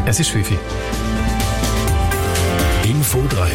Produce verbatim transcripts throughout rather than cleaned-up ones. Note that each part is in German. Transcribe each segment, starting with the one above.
Es ist fünf Uhr. Info drei.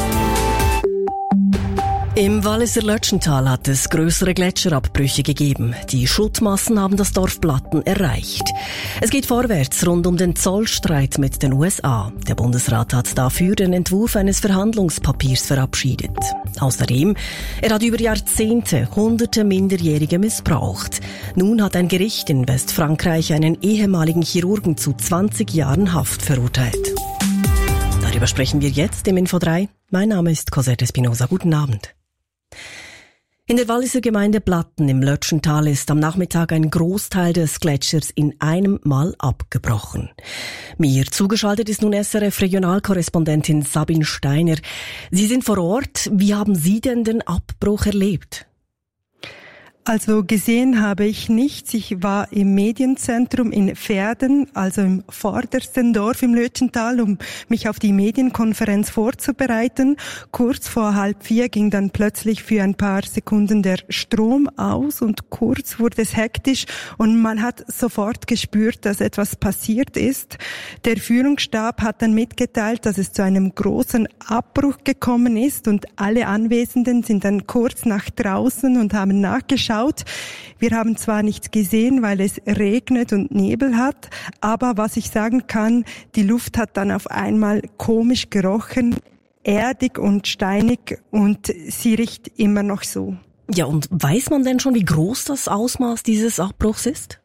Im Walliser Lötschental hat es grössere Gletscherabbrüche gegeben. Die Schuttmassen haben das Dorf Blatten erreicht. Es geht vorwärts rund um den Zollstreit mit den U S A. Der Bundesrat hat dafür den Entwurf eines Verhandlungspapiers verabschiedet. Außerdem, er hat über Jahrzehnte hunderte Minderjährige missbraucht. Nun hat ein Gericht in Westfrankreich einen ehemaligen Chirurgen zu zwanzig Jahren Haft verurteilt. Darüber sprechen wir jetzt im Info drei. Mein Name ist Cosette Espinosa. Guten Abend. In der Walliser Gemeinde Blatten im Lötschental ist am Nachmittag ein Großteil des Gletschers in einem Mal abgebrochen. Mir zugeschaltet ist nun S R F-Regionalkorrespondentin Sabine Steiner. Sie sind vor Ort. Wie haben Sie denn den Abbruch erlebt? Also gesehen habe ich nichts. Ich war im Medienzentrum in Verden, also im vordersten Dorf im Lötschental, um mich auf die Medienkonferenz vorzubereiten. Kurz vor halb vier ging dann plötzlich für ein paar Sekunden der Strom aus und kurz wurde es hektisch und man hat sofort gespürt, dass etwas passiert ist. Der Führungsstab hat dann mitgeteilt, dass es zu einem großen Abbruch gekommen ist und alle Anwesenden sind dann kurz nach draußen und haben nachgeschaut. Wir haben zwar nichts gesehen, weil es regnet und Nebel hat, aber was ich sagen kann, die Luft hat dann auf einmal komisch gerochen, erdig und steinig und sie riecht immer noch so. Ja, und weiß man denn schon, wie groß das Ausmaß dieses Abbruchs ist?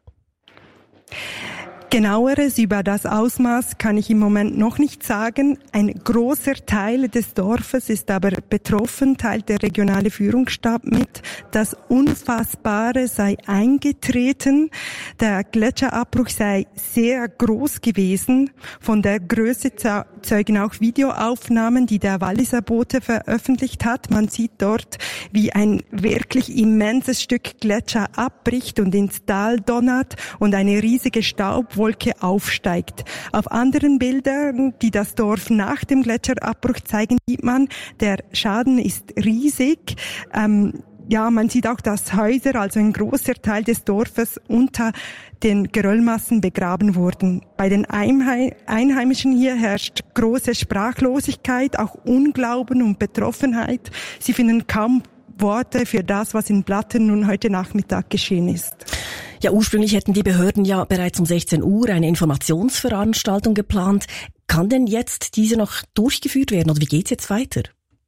Genaueres über das Ausmaß kann ich im Moment noch nicht sagen. Ein großer Teil des Dorfes ist aber betroffen, teilt der regionale Führungsstab mit. Das Unfassbare sei eingetreten. Der Gletscherabbruch sei sehr groß gewesen. Von der Größe zeugen auch Videoaufnahmen, die der Walliser Bote veröffentlicht hat. Man sieht dort, wie ein wirklich immenses Stück Gletscher abbricht und ins Tal donnert und eine riesige Staubwolke aufsteigt. Auf anderen Bildern, die das Dorf nach dem Gletscherabbruch zeigen, sieht man, der Schaden ist riesig. Ähm, ja, man sieht auch, dass Häuser, also ein großer Teil des Dorfes, unter den Geröllmassen begraben wurden. Bei den Einheimischen hier herrscht große Sprachlosigkeit, auch Unglauben und Betroffenheit. Sie finden kaum Worte für das, was in Blatten nun heute Nachmittag geschehen ist. Ja, ursprünglich hätten die Behörden ja bereits um sechzehn Uhr eine Informationsveranstaltung geplant. Kann denn jetzt diese noch durchgeführt werden oder wie geht's jetzt weiter?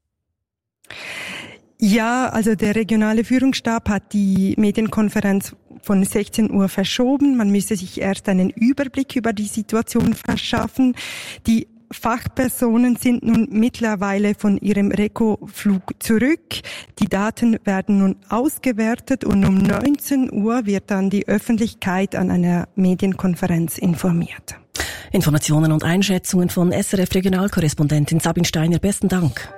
Ja, also der regionale Führungsstab hat die Medienkonferenz von sechzehn Uhr verschoben. Man müsste sich erst einen Überblick über die Situation verschaffen. Die Fachpersonen sind nun mittlerweile von ihrem Reko-Flug zurück. Die Daten werden nun ausgewertet und um neunzehn Uhr wird dann die Öffentlichkeit an einer Medienkonferenz informiert. Informationen und Einschätzungen von S R F-Regionalkorrespondentin Sabine Steiner. Besten Dank.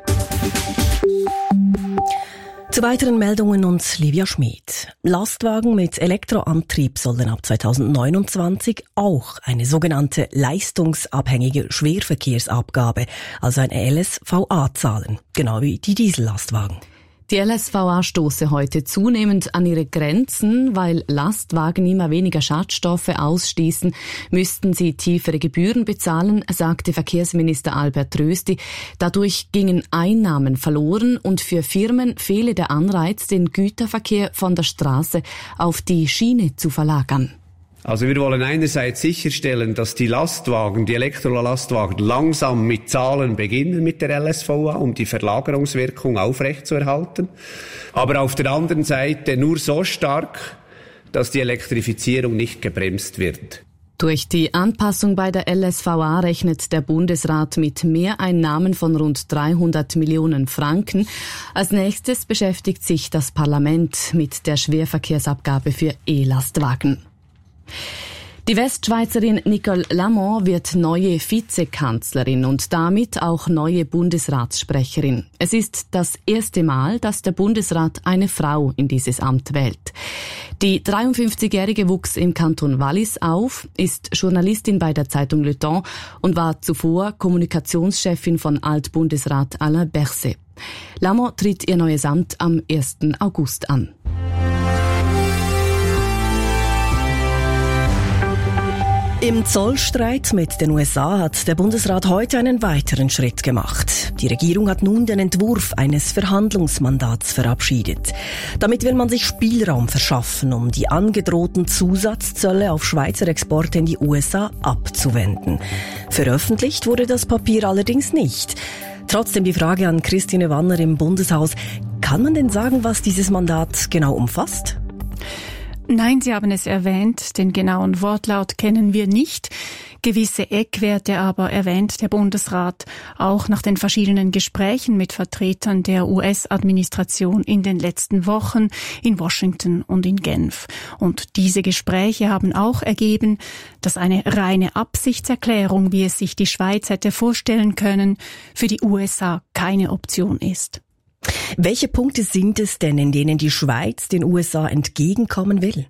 Zu weiteren Meldungen und Livia Schmid. Lastwagen mit Elektroantrieb sollen ab zweitausendneunundzwanzig auch eine sogenannte leistungsabhängige Schwerverkehrsabgabe, also ein L S V A, zahlen, genau wie die Diesellastwagen. Die L S V A stoße heute zunehmend an ihre Grenzen, weil Lastwagen immer weniger Schadstoffe ausstießen, müssten sie tiefere Gebühren bezahlen, sagte Verkehrsminister Albert Rösti. Dadurch gingen Einnahmen verloren und für Firmen fehle der Anreiz, den Güterverkehr von der Straße auf die Schiene zu verlagern. Also wir wollen einerseits sicherstellen, dass die Lastwagen, die Elektrolastwagen langsam mit Zahlen beginnen mit der L S V A, um die Verlagerungswirkung aufrechtzuerhalten. Aber auf der anderen Seite nur so stark, dass die Elektrifizierung nicht gebremst wird. Durch die Anpassung bei der L S V A rechnet der Bundesrat mit Mehreinnahmen von rund dreihundert Millionen Franken. Als nächstes beschäftigt sich das Parlament mit der Schwerverkehrsabgabe für E-Lastwagen. Die Westschweizerin Nicole Lamont wird neue Vizekanzlerin und damit auch neue Bundesratssprecherin. Es ist das erste Mal, dass der Bundesrat eine Frau in dieses Amt wählt. Die dreiundfünfzigjährige wuchs im Kanton Wallis auf, ist Journalistin bei der Zeitung Le Temps und war zuvor Kommunikationschefin von Altbundesrat Alain Berset. Lamont tritt ihr neues Amt am ersten August an. Im Zollstreit mit den U S A hat der Bundesrat heute einen weiteren Schritt gemacht. Die Regierung hat nun den Entwurf eines Verhandlungsmandats verabschiedet. Damit will man sich Spielraum verschaffen, um die angedrohten Zusatzzölle auf Schweizer Exporte in die U S A abzuwenden. Veröffentlicht wurde das Papier allerdings nicht. Trotzdem die Frage an Christine Wanner im Bundeshaus. Kann man denn sagen, was dieses Mandat genau umfasst? Nein, Sie haben es erwähnt, den genauen Wortlaut kennen wir nicht. Gewisse Eckwerte aber erwähnt der Bundesrat auch nach den verschiedenen Gesprächen mit Vertretern der U S-Administration in den letzten Wochen in Washington und in Genf. Und diese Gespräche haben auch ergeben, dass eine reine Absichtserklärung, wie es sich die Schweiz hätte vorstellen können, für die U S A keine Option ist. Welche Punkte sind es denn, in denen die Schweiz den U S A entgegenkommen will?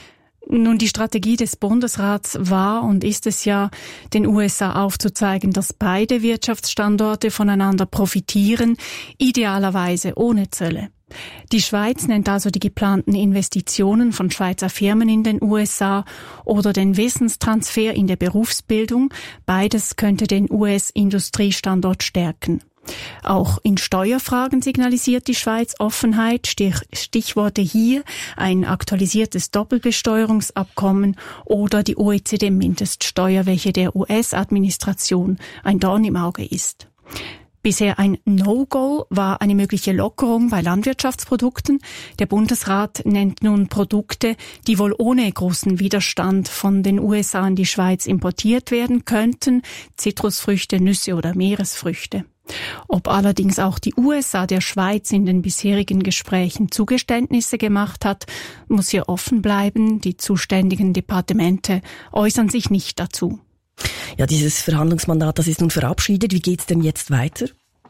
Nun, die Strategie des Bundesrats war und ist es ja, den U S A aufzuzeigen, dass beide Wirtschaftsstandorte voneinander profitieren, idealerweise ohne Zölle. Die Schweiz nennt also die geplanten Investitionen von Schweizer Firmen in den U S A oder den Wissenstransfer in der Berufsbildung. Beides könnte den U S-Industriestandort stärken. Auch in Steuerfragen signalisiert die Schweiz Offenheit. Stich, Stichworte hier ein aktualisiertes Doppelbesteuerungsabkommen oder die O E C D-Mindeststeuer, welche der U S-Administration ein Dorn im Auge ist. Bisher ein No-Go war eine mögliche Lockerung bei Landwirtschaftsprodukten. Der Bundesrat nennt nun Produkte, die wohl ohne großen Widerstand von den U S A in die Schweiz importiert werden könnten, Zitrusfrüchte, Nüsse oder Meeresfrüchte. Ob allerdings auch die U S A der Schweiz in den bisherigen Gesprächen Zugeständnisse gemacht hat, muss hier offen bleiben. Die zuständigen Departemente äußern sich nicht dazu. Ja, dieses Verhandlungsmandat, das ist nun verabschiedet. Wie geht's denn jetzt weiter?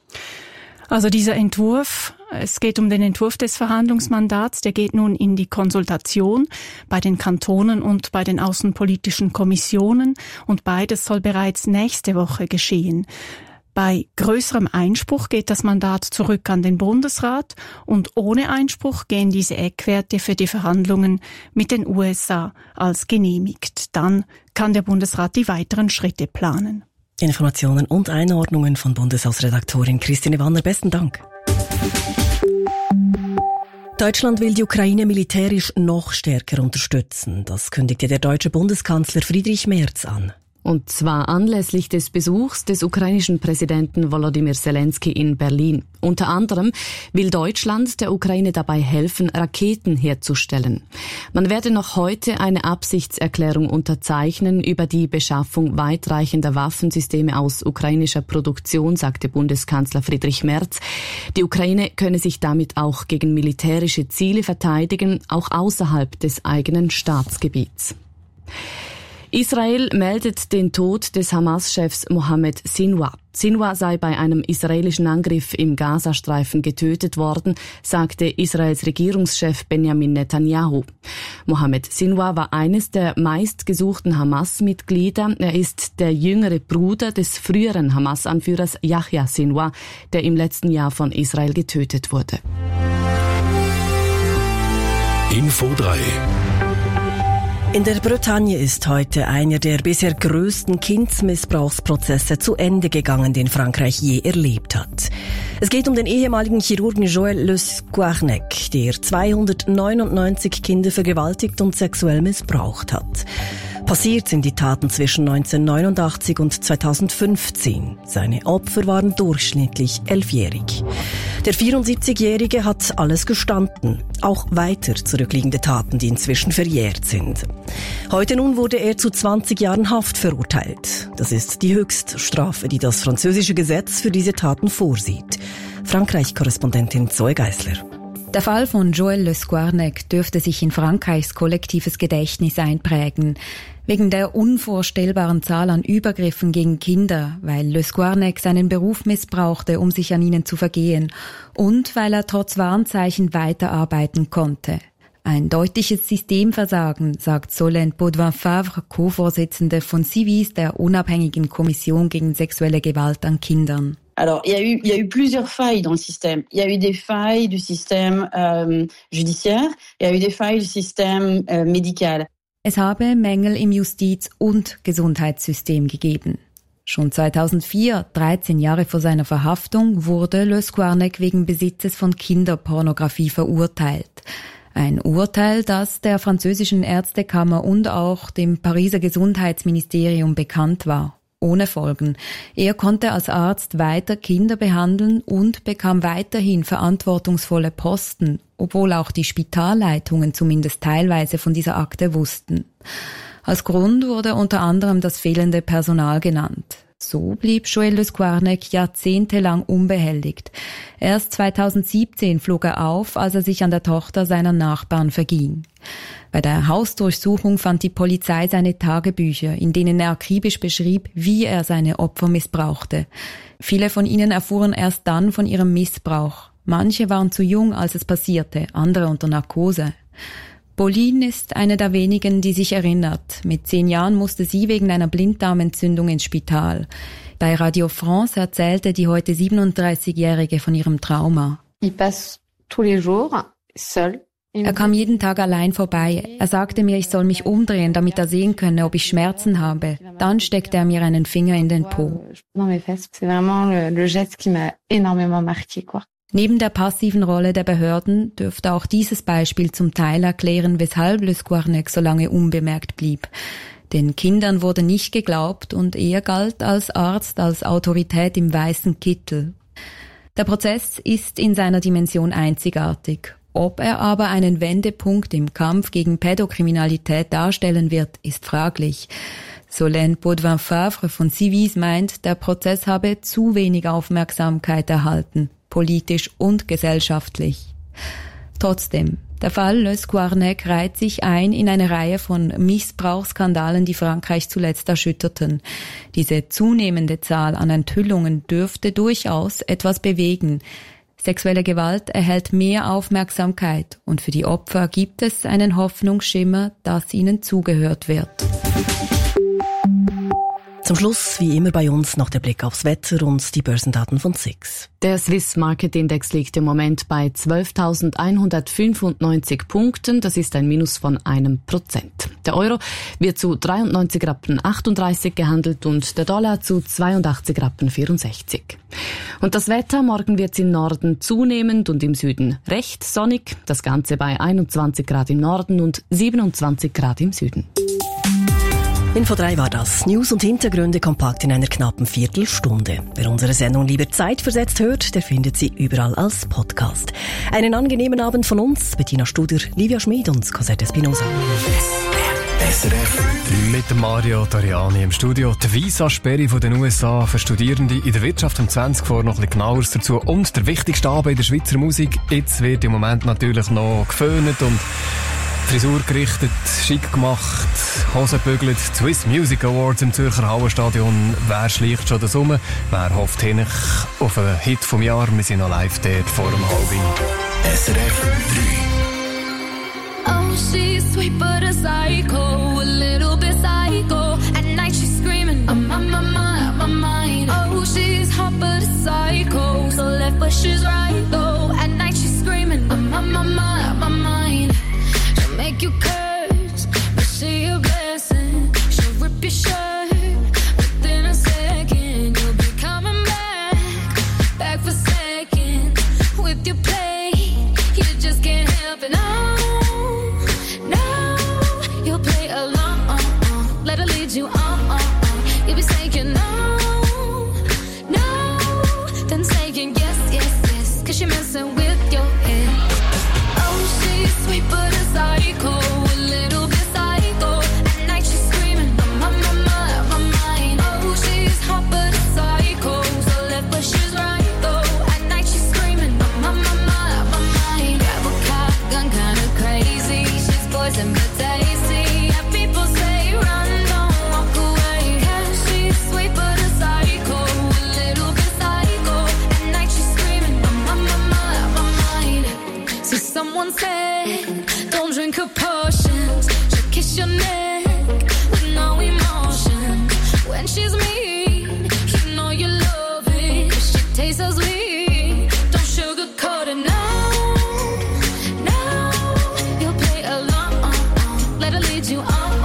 Also dieser Entwurf, es geht um den Entwurf des Verhandlungsmandats, der geht nun in die Konsultation bei den Kantonen und bei den außenpolitischen Kommissionen und beides soll bereits nächste Woche geschehen. Bei größerem Einspruch geht das Mandat zurück an den Bundesrat und ohne Einspruch gehen diese Eckwerte für die Verhandlungen mit den U S A als genehmigt. Dann kann der Bundesrat die weiteren Schritte planen. Informationen und Einordnungen von Bundeshausredaktorin Christine Wanner. Besten Dank. Deutschland will die Ukraine militärisch noch stärker unterstützen. Das kündigte der deutsche Bundeskanzler Friedrich Merz an. Und zwar anlässlich des Besuchs des ukrainischen Präsidenten Volodymyr Zelensky in Berlin. Unter anderem will Deutschland der Ukraine dabei helfen, Raketen herzustellen. Man werde noch heute eine Absichtserklärung unterzeichnen über die Beschaffung weitreichender Waffensysteme aus ukrainischer Produktion, sagte Bundeskanzler Friedrich Merz. Die Ukraine könne sich damit auch gegen militärische Ziele verteidigen, auch außerhalb des eigenen Staatsgebiets. Israel meldet den Tod des Hamas-Chefs Mohammed Sinwar. Sinwar sei bei einem israelischen Angriff im Gazastreifen getötet worden, sagte Israels Regierungschef Benjamin Netanyahu. Mohammed Sinwar war eines der meistgesuchten Hamas-Mitglieder. Er ist der jüngere Bruder des früheren Hamas-Anführers Yahya Sinwar, der im letzten Jahr von Israel getötet wurde. Info drei. In der Bretagne ist heute einer der bisher größten Kindsmissbrauchsprozesse zu Ende gegangen, den Frankreich je erlebt hat. Es geht um den ehemaligen Chirurgen Joël Le Squarnec, der zweihundertneunundneunzig Kinder vergewaltigt und sexuell missbraucht hat. Passiert sind die Taten zwischen neunzehnhundertneunundachtzig und zweitausendfünfzehn. Seine Opfer waren durchschnittlich elfjährig. Der vierundsiebzigjährige hat alles gestanden, auch weiter zurückliegende Taten, die inzwischen verjährt sind. Heute nun wurde er zu zwanzig Jahren Haft verurteilt. Das ist die Höchststrafe, die das französische Gesetz für diese Taten vorsieht. Frankreich-Korrespondentin Zoe Geisler. Der Fall von Joël Le Squarnec dürfte sich in Frankreichs kollektives Gedächtnis einprägen. Wegen der unvorstellbaren Zahl an Übergriffen gegen Kinder, weil Le Squarnec seinen Beruf missbrauchte, um sich an ihnen zu vergehen, und weil er trotz Warnzeichen weiterarbeiten konnte. Ein deutliches Systemversagen, sagt Solène Baudouin-Favre, Co-Vorsitzende von Civis, der unabhängigen Kommission gegen sexuelle Gewalt an Kindern. Alors, il y a eu, il y a eu plusieurs failles dans le système. Il y a eu des failles du système euh, judiciaire, il y a eu des failles du système euh, médical. Es habe Mängel im Justiz- und Gesundheitssystem gegeben. Schon zweitausendvier, dreizehn Jahre vor seiner Verhaftung, wurde Le Squarnec wegen Besitzes von Kinderpornografie verurteilt. Ein Urteil, das der französischen Ärztekammer und auch dem Pariser Gesundheitsministerium bekannt war. Ohne Folgen. Er konnte als Arzt weiter Kinder behandeln und bekam weiterhin verantwortungsvolle Posten, obwohl auch die Spitalleitungen zumindest teilweise von dieser Akte wussten. Als Grund wurde unter anderem das fehlende Personal genannt. So blieb Joël Le Squarnec jahrzehntelang unbehelligt. Erst zweitausendsiebzehn flog er auf, als er sich an der Tochter seiner Nachbarn verging. Bei der Hausdurchsuchung fand die Polizei seine Tagebücher, in denen er akribisch beschrieb, wie er seine Opfer missbrauchte. Viele von ihnen erfuhren erst dann von ihrem Missbrauch. Manche waren zu jung, als es passierte, andere unter Narkose. Pauline ist eine der wenigen, die sich erinnert. Mit zehn Jahren musste sie wegen einer Blinddarmentzündung ins Spital. Bei Radio France erzählte die heute siebenunddreißigjährige von ihrem Trauma. Il passe tous les jours seul. Er kam jeden Tag allein vorbei. Er sagte mir, ich soll mich umdrehen, damit er sehen könne, ob ich Schmerzen habe. Dann steckte er mir einen Finger in den Po. Neben der passiven Rolle der Behörden dürfte auch dieses Beispiel zum Teil erklären, weshalb Le Squarnec so lange unbemerkt blieb. Den Kindern wurde nicht geglaubt und er galt als Arzt, als Autorität im weißen Kittel. Der Prozess ist in seiner Dimension einzigartig. Ob er aber einen Wendepunkt im Kampf gegen Pädokriminalität darstellen wird, ist fraglich. Solène Baudouin-Favre von Civis meint, der Prozess habe zu wenig Aufmerksamkeit erhalten, politisch und gesellschaftlich. Trotzdem, der Fall Le Squarnec reiht sich ein in eine Reihe von Missbrauchsskandalen, die Frankreich zuletzt erschütterten. Diese zunehmende Zahl an Enthüllungen dürfte durchaus etwas bewegen. Sexuelle Gewalt erhält mehr Aufmerksamkeit und für die Opfer gibt es einen Hoffnungsschimmer, dass ihnen zugehört wird. Zum Schluss, wie immer bei uns, noch der Blick aufs Wetter und die Börsendaten von S I X. Der Swiss Market Index liegt im Moment bei zwölftausendeinhundertfünfundneunzig Punkten. Das ist ein Minus von einem Prozent. Der Euro wird zu dreiundneunzig Rappen achtunddreißig gehandelt und der Dollar zu zweiundachtzig Rappen vierundsechzig. Und das Wetter, morgen wird es im Norden zunehmend und im Süden recht sonnig. Das Ganze bei einundzwanzig Grad im Norden und siebenundzwanzig Grad im Süden. Info drei war das. News und Hintergründe kompakt in einer knappen Viertelstunde. Wer unsere Sendung lieber zeitversetzt hört, der findet sie überall als Podcast. Einen angenehmen Abend von uns, Bettina Studer, Livia Schmid und Cosette Espinosa. S R F mit Mario Doriani im Studio. Die Visa-Sperre von den U S A für Studierende in der Wirtschaft um zwanzig vor noch ein bisschen genaueres dazu. Und der wichtigste Abend in der Schweizer Musik. Jetzt wird im Moment natürlich noch geföhnt und Frisur gerichtet, schick gemacht, Hosen bügelt, Swiss Music Awards im Zürcher Hallenstadion. Wer schleicht schon das um? Wer hofft hin auf einen Hit vom Jahr? Wir sind noch live dort vor dem Halbing. S R F drei. Oh, she's sweet but a psycho, a little bit psycho. At night she's screaming, I'm on my mind, my mind. Oh, she's hot but a psycho, so left but she's right though. At night she's screaming, I'm on my mind, my mind. Make you curse, but see a blessing. She'll rip your shirt within a second. You'll be coming back, back for seconds. With your play, you just can't help it. No, no, you'll play along. Let her lead you on. You'll be saying no, no, then saying yes, yes, yes. Cause you're messing with your head. Oh, she's sweet but a psycho, a little bit psycho. At night she's screaming, I'm on my mind, my mind. Oh, she's hot but a psycho, so left but she's right though. At night she's screaming, I'm on my mind, my mind. Grab a car, gun kinda crazy. She's poison but tasty. Yeah, people say run, don't walk away. Yeah, she's sweet but a psycho, a little bit psycho. At night she's screaming, I'm on my mind, my mind. So someone said, don't drink her potions. She'll kiss your neck with no emotion. When she's mean, you know you love it. She tastes so sweet. Don't sugarcoat it, no, no. You'll play along. Let her lead you on.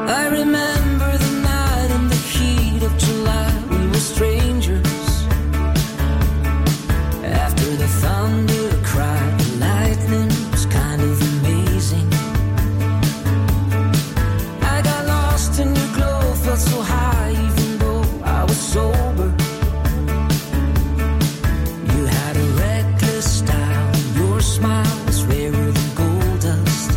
I remember the night in the heat of July. We were strangers. After the thunder cried, the lightning was kind of amazing. I got lost in your glow, felt so high even though I was sober. You had a reckless style, your smile was rarer than gold dust.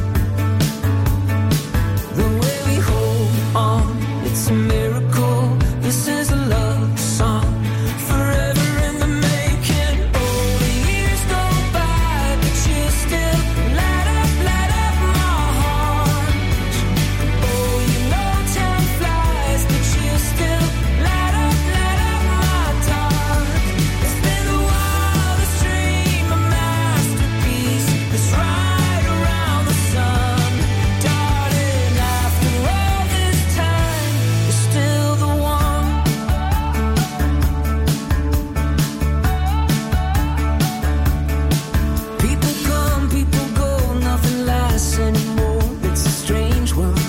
The way we hold on, it's a miracle. This is a love song, forever in the making. Oh, the years go by, but you still light up, light up my heart. Oh, you know time flies, but you still light up, light up my dark. It's been the wildest dream, a masterpiece that's right around the sun. Darling, after all this time, you're still the one. People come, people go, nothing lasts anymore. It's a strange world.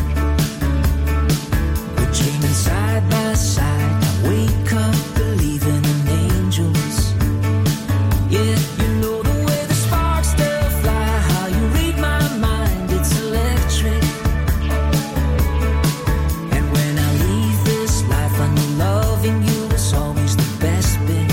We're dreaming side by side. I wake up believing in angels. Yeah, you know the way the sparks still fly, how you read my mind, it's electric. And when I leave this life, I know loving you is always the best bit.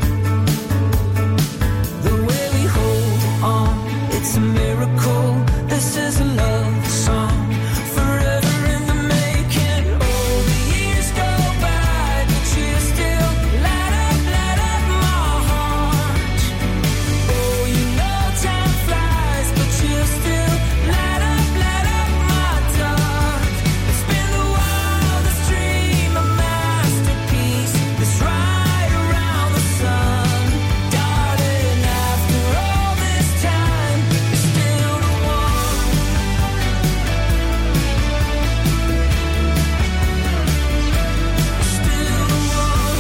The way we hold on, it's a miracle. This is a love song, forever in the making. Oh, the years go by, but you still light up, light up my heart. Oh, you know time flies, but you still light up, light up my dark. It's been the wildest dream, a masterpiece that's right around the sun. Darling, after all this time, you're still the one. Still the one.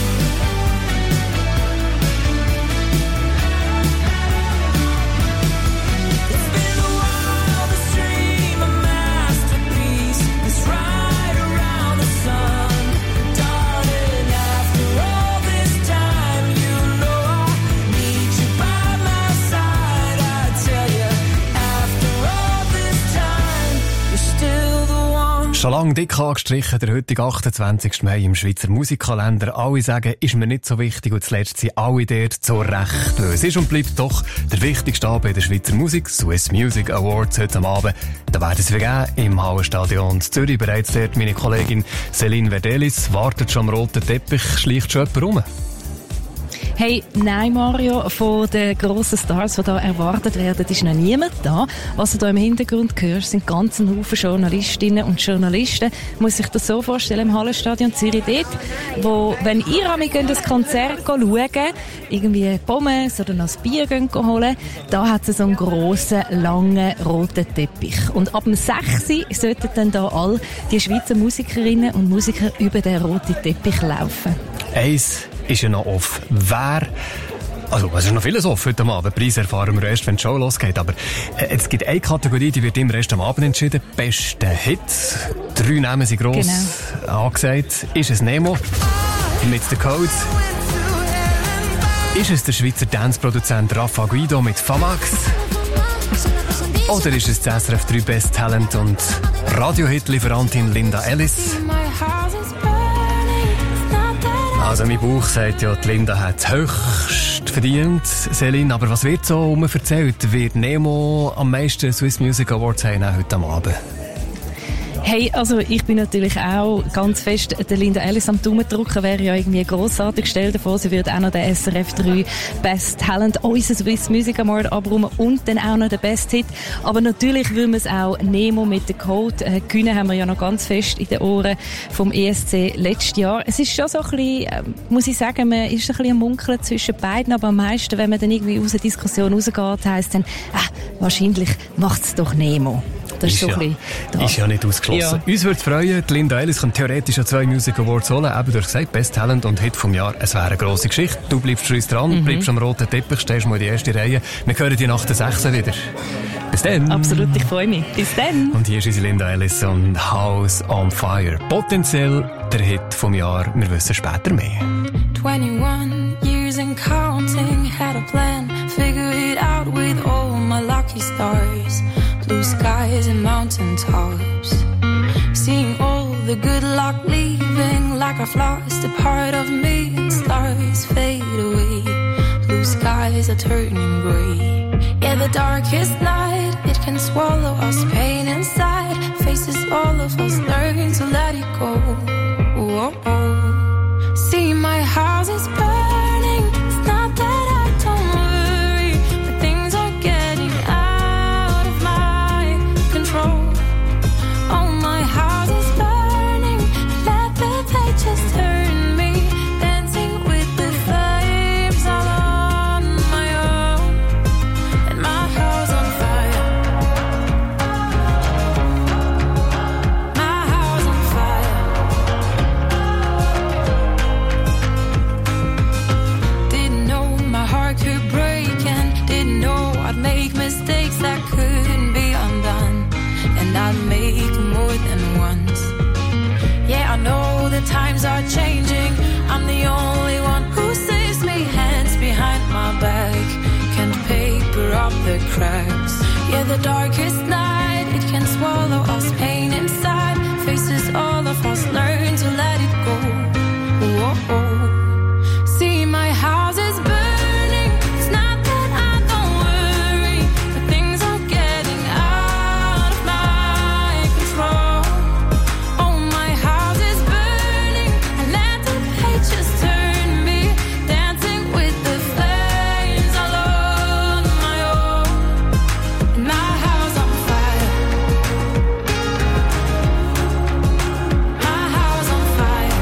It's been the wildest dream, a masterpiece that's right around the sun. Darling, after all this time, you know I need you by my side. I tell you, after all this time, you're still the one. Schon lange dick angestrichen, der heutige achtundzwanzigsten Mai im Schweizer Musikkalender. Alle sagen, ist mir nicht so wichtig und zuletzt sind alle dort zu Recht. Weil es ist und bleibt doch der wichtigste Abend in der Schweizer Musik, Swiss Music Awards heute am Abend. Da werden sie vergeben im Hallenstadion Zürich. Bereits dort meine Kollegin Céline Verdelis wartet schon am roten Teppich, schleicht schon jemand rum. Hey, nein Mario, von den grossen Stars, die hier erwartet werden, ist noch niemand da. Was du hier im Hintergrund hörst, sind ganz ein Haufen Journalistinnen und Journalisten. Muss sich das so vorstellen, im Hallenstadion Zürich dort, wo, wenn ihr einmal das Konzert schauen, irgendwie Pommes oder noch ein Bier holen, da hat es so einen grossen, langen, roten Teppich. Und ab dem sechs Uhr sollten dann da all die Schweizer Musikerinnen und Musiker über den roten Teppich laufen. Eins ist ja noch off. Wer, also es ist noch vieles off heute Abend. Preis erfahren wir erst, wenn die Show losgeht. Aber äh, es gibt eine Kategorie, die wird immer erst am Abend entschieden. Beste Hit. Drei Namen sind gross genau angesagt. Ist es Nemo mit The Codes? Ist es der Schweizer Dance-Produzent Rafa Guido mit Famax? Oder ist es das S R F drei Best Talent und Radiohit-Lieferantin Linda Ellis? Also mein Bauch sagt ja, die Linda hat höchst verdient, Céline. Aber was wird so um erzählt? Wird Nemo am meisten Swiss Music Awards haben heute am Abend? Hey, also ich bin natürlich auch ganz fest der Linda Ellis am Daumen drücken, wäre ja irgendwie grossartig. Stell dir vor, sie würde auch noch den S R F drei Best Talent, unser Swiss Music Award abräumen und dann auch noch den Best Hit. Aber natürlich will man es auch Nemo mit dem Code äh, gewinnen, haben wir ja noch ganz fest in den Ohren vom E S C letztes Jahr. Es ist schon so ein bisschen, äh, muss ich sagen, man ist ein bisschen am Munkeln zwischen beiden, aber am meisten, wenn man dann irgendwie aus der Diskussion rausgeht, heisst dann, äh, wahrscheinlich macht es doch Nemo. Das ist, ist, so ja, ein ist ja nicht ausgeschlossen. Ja. Uns würde es freuen, die Linda Ellis kann theoretisch zwei Music Awards holen. Eben, du hast gesagt, Best Talent und Hit vom Jahr. Es wäre eine grosse Geschichte. Du bleibst für uns dran, mhm. bleibst am roten Teppich, stehst mal in die erste Reihe. Wir hören die nach der sechs wieder. Bis dann. Absolut, ich freue mich. Bis dann. Und hier ist unsere Linda Ellis und House on Fire. Potenziell der Hit vom Jahr. Wir wissen später mehr. twenty-one years and counting, had a plan, figure it out with all my lucky stars. Blue skies and mountain tops, seeing all the good luck leaving like I've lost a part of me. Stars fade away, blue skies are turning grey. Yeah, the darkest night, it can swallow us, pain inside, faces all of us, learn to let it go. Oh, oh. See, my house is burning, it's not that I don't worry, but things are getting out of my control. Oh, my house is burning, let the pages turn me, dancing with the flames all on my own, and my house on fire, my house on fire. Didn't know my heart could break and didn't know I'd make mistakes that couldn't be undone, and I'd make more than once. Yeah, I know the times are changing, I'm the only one who saves me, hands behind my back, can't paper up the cracks. Yeah, the darkest night, it can swallow us, pain inside, faces all of us, learn to let it go. Oh, oh. See, my house is burning, it's not that I don't worry, but things are getting out of my control. Oh, my house is burning, I let the pages turn me, dancing with the flames all on my own, and my house on fire, my house on fire.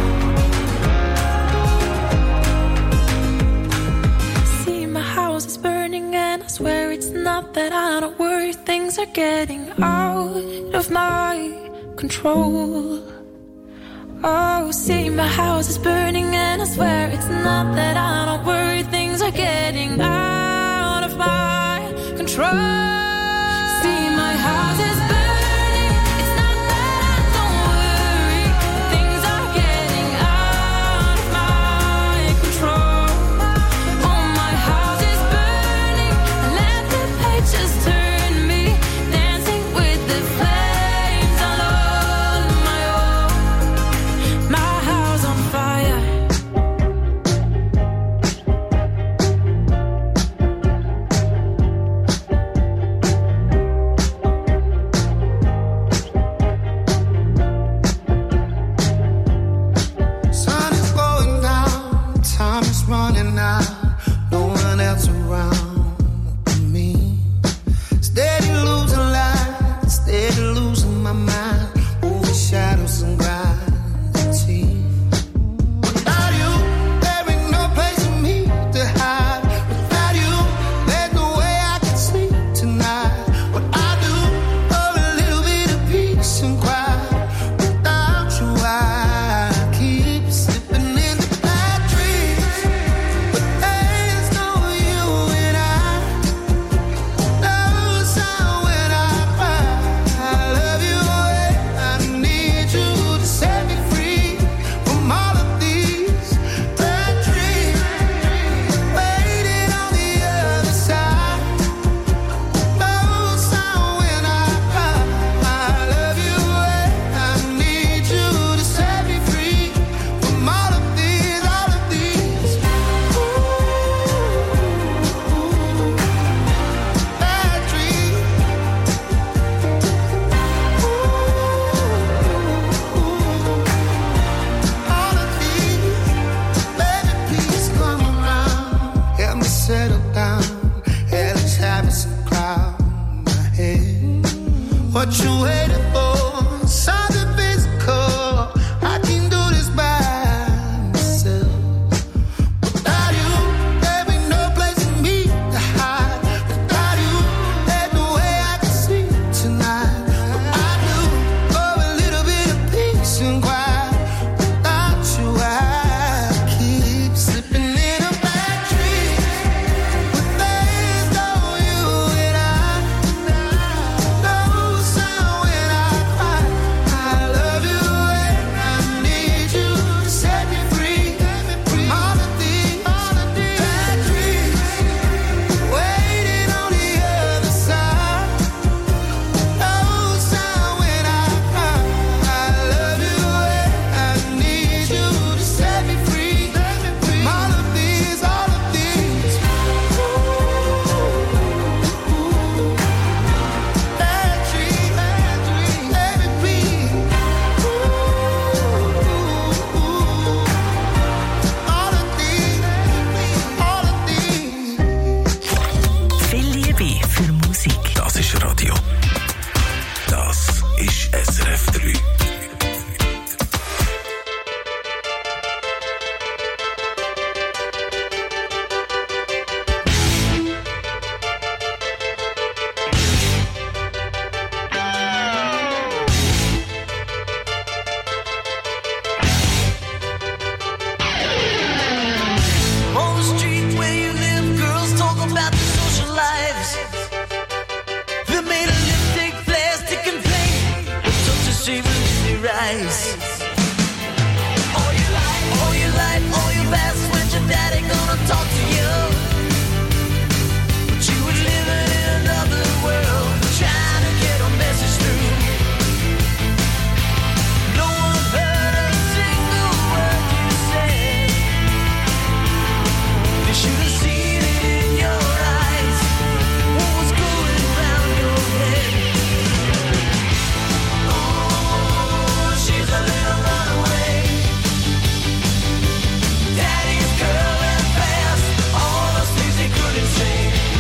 See, my house is burning and I swear it's not that I don't worry, things are getting out of my control. Oh, see, my house is burning and I swear it's not that I don't worry, things are getting out of my control. See, my house is burning, it's not that I don't worry, things are getting out of my control. Oh, my house is burning, let the pages turn me, dancing with the flames all on my own, my house on fire. drei. On the street where you live, girls talk about their social lives. They're made of lipstick, plastic, and paint. With such a shamelessly rise. All your life, all your life, all your past, when your daddy gonna talk to you? But you was living in another world, trying to get a message through. No one heard a single word you said. They should have seen it in your eyes. What was going around your head? Oh, she's a little runaway. Daddy's girl and fast, all those things they couldn't say.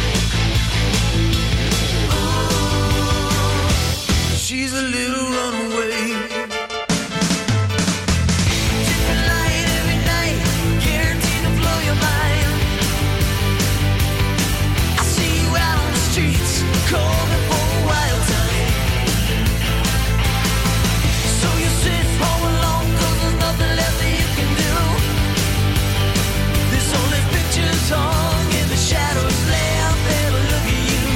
Oh, she's a little runaway. Different light every night, guaranteed to blow your mind. I see you out on the streets, calling for a wild time. So you sit home alone, 'cause there's nothing left that you can do. There's only pictures hung in the shadows left there to look at you.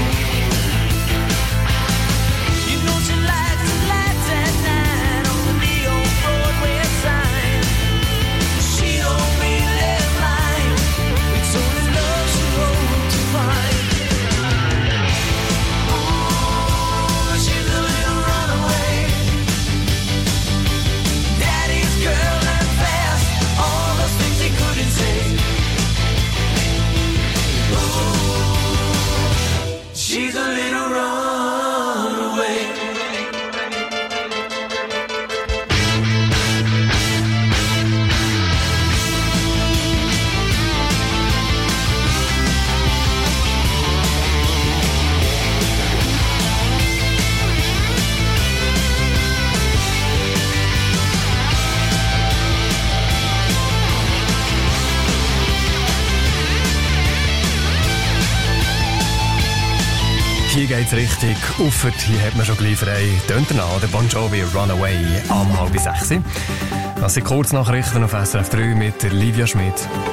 You know she likes the lights at night on the neon Broadway sign. She don't mean that line, it's only love she hopes to find. Oh, she's a little runaway. Daddy's girl and fast, all those things he couldn't say. Oh, she's a little runaway. Hier geht's richtig aufwärts, hier hat man schon gleich frei. Tönt danach der Bon Jovi Runaway am halb sechs. Das sind Kurznachrichten auf S R F drei mit der Livia Schmidt.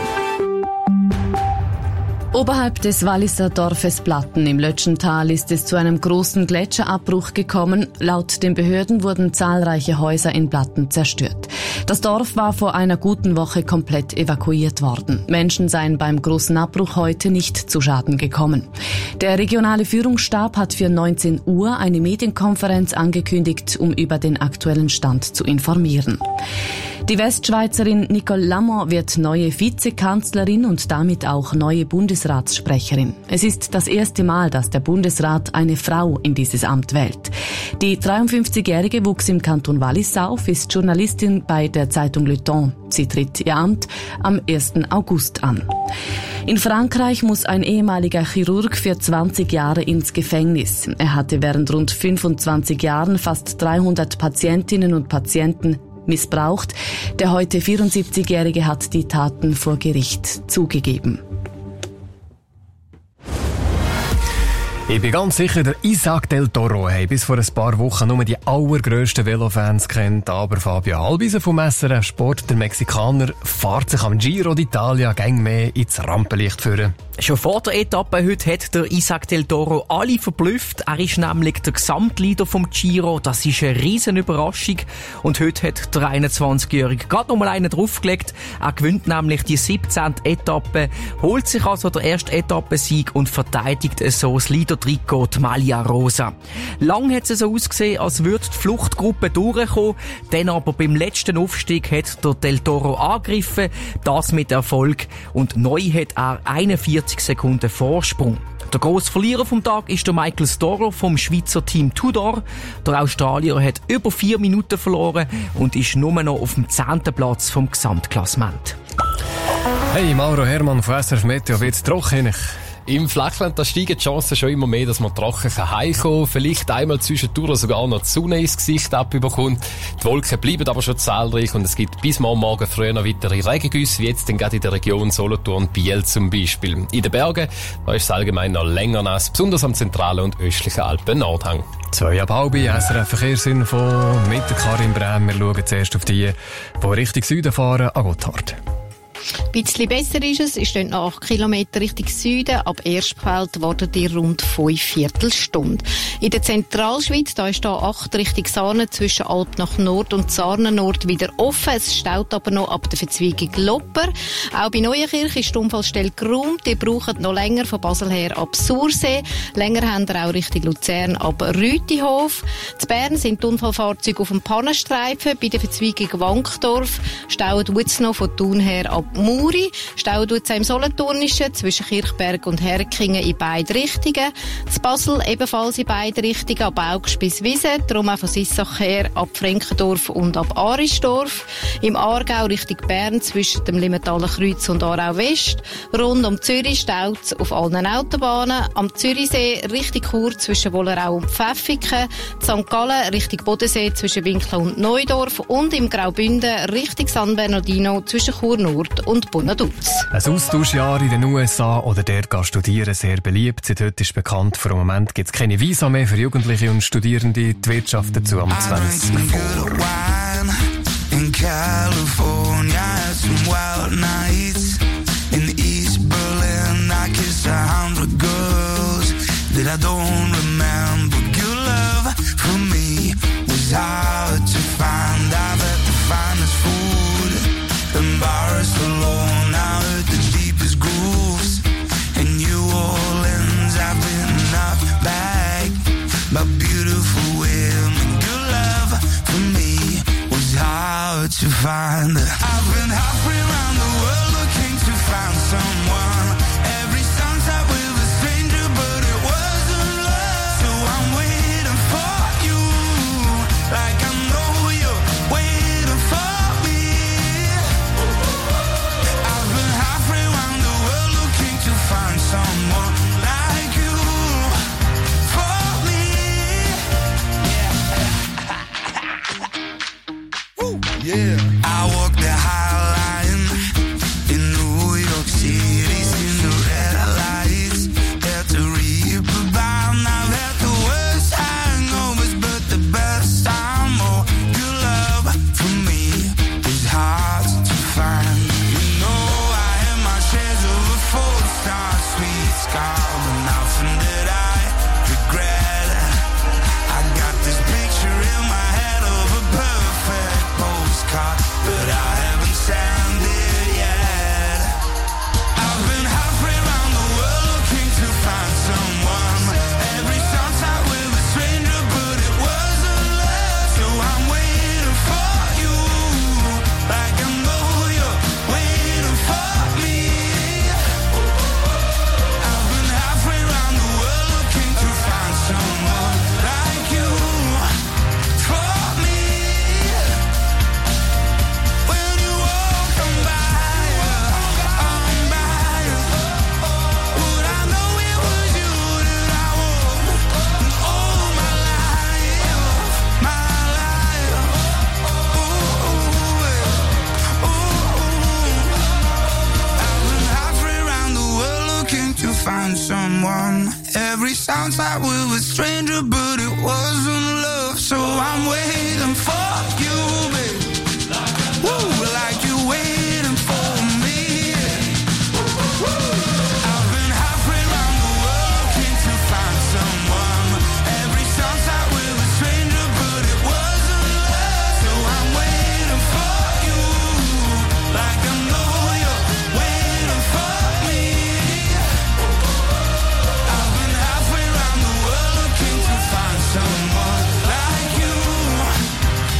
Oberhalb des Walliser Dorfes Platten im Lötschental ist es zu einem großen Gletscherabbruch gekommen. Laut den Behörden wurden zahlreiche Häuser in Platten zerstört. Das Dorf war vor einer guten Woche komplett evakuiert worden. Menschen seien beim großen Abbruch heute nicht zu Schaden gekommen. Der regionale Führungsstab hat für neunzehn Uhr eine Medienkonferenz angekündigt, um über den aktuellen Stand zu informieren. Die Westschweizerin Nicole Lamont wird neue Vizekanzlerin und damit auch neue Bundesratssprecherin. Es ist das erste Mal, dass der Bundesrat eine Frau in dieses Amt wählt. Die dreiundfünfzigjährige wuchs im Kanton Wallis auf, ist Journalistin bei der Zeitung Le Temps. Sie tritt ihr Amt am ersten August an. In Frankreich muss ein ehemaliger Chirurg für zwanzig Jahre ins Gefängnis. Er hatte während rund fünfundzwanzig Jahren fast dreihundert Patientinnen und Patienten missbraucht. Der heute vierundsiebzigjährige hat die Taten vor Gericht zugegeben. Ich bin ganz sicher, der Isaac del Toro hat bis vor ein paar Wochen nur die allergrössten Velofans kennt, aber Fabio Halbisen vom S R F Sport, der Mexikaner, fährt sich am Giro d'Italia gäng mehr ins Rampenlicht führen. Schon vor der Etappe heute hat der Isaac del Toro alle verblüfft. Er ist nämlich der Gesamtleader vom Giro. Das ist eine riesen Überraschung. Und heute hat der einundzwanzigjährige gerade noch mal einen draufgelegt. Er gewinnt nämlich die siebzehnte Etappe, holt sich also den ersten Etappensieg und verteidigt so das Leader-Trikot, die Maglia Rosa. Lang hat es so ausgesehen, als würde die Fluchtgruppe durchkommen. Dann aber beim letzten Aufstieg hat der del Toro angegriffen. Das mit Erfolg. Und neu hat er einundvierzig Sekunden Vorsprung. Der grosse Verlierer vom Tag ist der Michael Storer vom Schweizer Team Tudor. Der Australier hat über vier Minuten verloren und ist nur noch auf dem zehnten Platz vom Gesamtklassement. Hey, Mauro Hermann von S R F Meteo, wird's trocken? Im Flachland da steigen die Chancen schon immer mehr, dass man trocken heimkommen kann. Vielleicht einmal zwischendurch sogar noch die Sonne ins Gesicht abbekommt. Die Wolken bleiben aber schon zahlreich und es gibt bis morgen Morgen früh noch weitere Regengüsse, wie jetzt dann gerade in der Region Solothurn und Biel zum Beispiel. In den Bergen da ist es allgemein noch länger nass, besonders am zentralen und östlichen Alpen-Nordhang. Zwei ab halb, S R F Verkehrsinfo mit der Karin Brehm. Wir schauen zuerst auf die, die Richtung Süden fahren, an Gotthard. Ein bisschen besser ist es, ist dann noch acht Kilometer Richtung Süden. Ab Erstfeld wartet ihr rund fünf Viertelstunde. In der Zentralschweiz, da ist da acht Richtung Sarnen zwischen Alp nach Nord und Sarnen Nord wieder offen. Es staut aber noch ab der Verzweigung Lopper. Auch bei Neuenkirch ist die Unfallstelle geräumt. Die brauchen noch länger von Basel her ab Sursee. Länger haben wir auch Richtung Luzern ab Rütihof. In Bern sind die Unfallfahrzeuge auf dem Pannenstreifen. Bei der Verzweigung Wankdorf stauen tut's noch von Thun her ab Muri. Stauen tut's auch im Solothurnischen zwischen Kirchberg und Herkingen in beide Richtungen. In Basel ebenfalls in beide Richtungen, ab Augst bis Wiesen. Darum auch von Sissach her ab Frenkendorf und ab Arisdorf. Im Aargau Richtung Bern zwischen dem Limmentaler Kreuz und Aarau West. Rund um Zürich staut's auf allen Autobahnen. Am Zürichsee Richtung Chur zwischen Wollerau und Pfäffiken. In Sankt Gallen Richtung Bodensee zwischen Winkler und Neudorf. Und im Graubünden Richtung San Bernardino zwischen Chur Nord und Bonaduz. Ein Austauschjahr in den U S A oder dort gehen studieren sehr beliebt. Seit heute ist bekannt, für den Moment gibt es keine Visa mehr für Jugendliche und Studierende. Die Wirtschaft dazu am zwanzig vor. In California, some wild nights. In East Berlin, I kissed a hundred girls that I don't remember. Good love for me was hard to find. I've had the finest food in Barcelona. I heard the deepest grooves in New Orleans. I've been knocked back by beautiful women. Good love for me was hard to find. I've been halfway around the world looking to find someone. Every sunset with a stranger, but it wasn't love. So I'm waiting for you, like I know you're waiting for me. I've been halfway around the world looking to find someone like you for me. Yeah. I walk the high line in New York City, seen the red lights, had to reap about. I've had the worst hangovers, but the best time. Oh, good love for me was hard to find. You know I had my shares of a four-star sweet scar, but nothing that I regret. I got this picture in my head of a perfect postcard, but I haven't sent it yet. I've been halfway around the world looking to find someone. Every sunset with a stranger, but it wasn't love. So I'm waiting for you, like I know you're waiting for me. I've been halfway around the world looking to find someone like you for me. When you walk on by, on by, would I know it was you that I want all my life, my life? Ooh, ooh. I've been halfway around the world looking to find someone. Every sounds like we were stranger, but it wasn't love. So I'm waiting for you, babe. Woo, like you're waiting for me. I've been halfway around the world looking to find someone. Every sounds like we were stranger, but it wasn't love. So I'm waiting for you, like I know you're waiting for me. I've been halfway around the world looking to find someone like you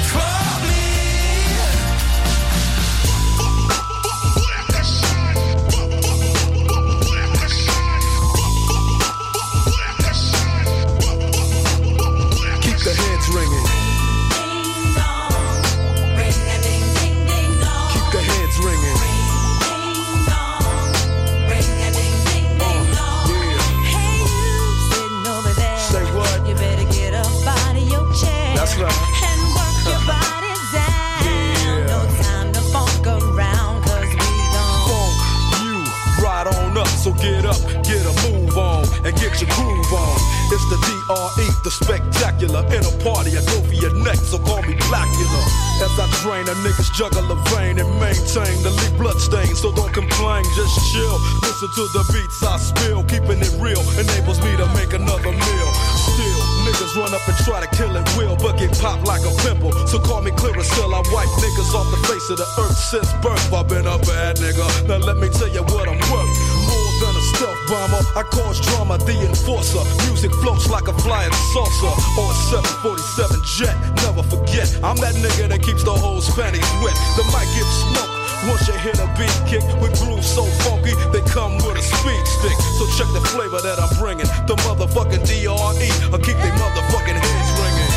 the spectacular. In a party, I go for your neck, so call me Blackula. As I train, a niggas juggle a vein and maintain the lead bloodstains, so don't complain, just chill. Listen to the beats I spill, keeping it real enables me to make another meal. Still, niggas run up and try to kill it will, but get popped like a pimple. So call me Clearasil, I wipe niggas off the face of the earth since birth. I've been a bad nigga, now let me tell you what I'm worth. More than a stealth bomber, I cause drama, the enforcer. Music floats like a flying saucer, or a seven forty-seven jet. Never forget, I'm that nigga that keeps the whole panties wet. The mic gives smoke. Once you hit a beat kick with grooves so funky, they come with a speed stick. So check the flavor that I'm bringing. The motherfucking D R E, I'll keep they motherfucking heads ringing.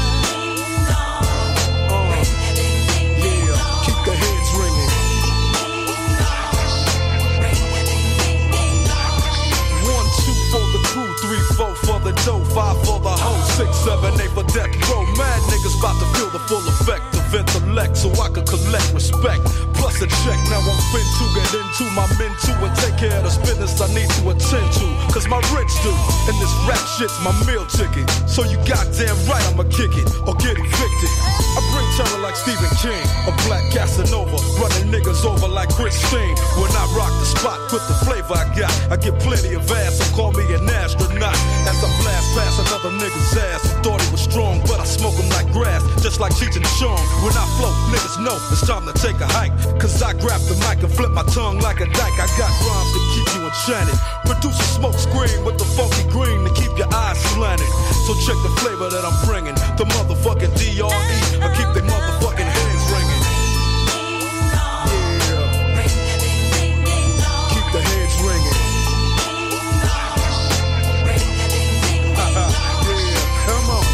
Uh, yeah, keep the heads ringing. One, two for the crew, three, four for the dough, five for the hoe, six, seven, eight for death row. Mad niggas about to feel the full effect of intellect, so I can collect respect. Plus a check, now I'm fin to get into my men too and take care of this business I need to attend to. Cause my rich do, and this rap shit's my meal ticket. So you goddamn right I'ma kick it or get evicted. I bring terror like Stephen King, a black Casanova, running niggas over like Christine. When I rock the spot with the flavor I got, I get plenty of ass, so call me an astronaut. As I blast past another nigga's ass, thought he was strong, but I smoke him like grass, just like Cheech and Chong. When I float, niggas know it's time to take a hike. Cause I grab the mic and flip my tongue like a dyke. I got rhymes to keep you enchanted. Produce a smoke screen with the funky green to keep your eyes slanted. So check the flavor that I'm bringing. The motherfucking D R E, I keep they motherfucking heads ringing. Yeah. Keep the heads ringing. Yeah, come on.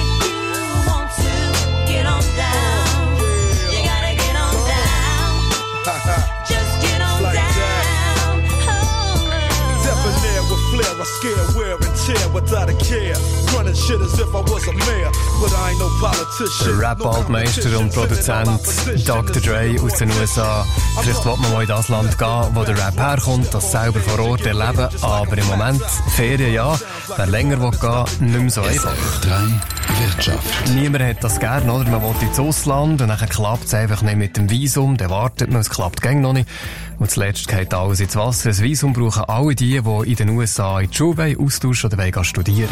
I scare, wear and tear without a care. Running shit as if I was a mayor, but I ain't no politician. Der Rap-Altmeister und Produzent Doktor Dre aus den U S A. Vielleicht will man mal in das Land gehen, wo der Rap herkommt, das selber vor Ort erleben. Aber im Moment, Ferien ja, wer länger will gehen, nicht mehr so einfach. drei Wirtschaft. Niemand hat das gern, oder? Man will ins Ausland und dann klappt es einfach nicht mit dem Visum. Dann wartet man, es klappt gäng noch nicht. Und zuletzt geht alles ins Wasser. Das Visum brauchen alle die, die in den U S A in die Schule wollen, austauschen oder wollen studieren.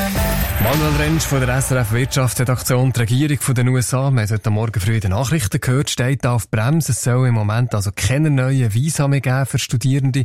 Manuel Rentsch von der S R F Wirtschaftsredaktion, die Regierung von den U S A, wir haben heute Morgen früh in den Nachrichten gehört, steht da auf Bremse. Es soll im Moment also keine neuen Visa mehr geben für Studierende.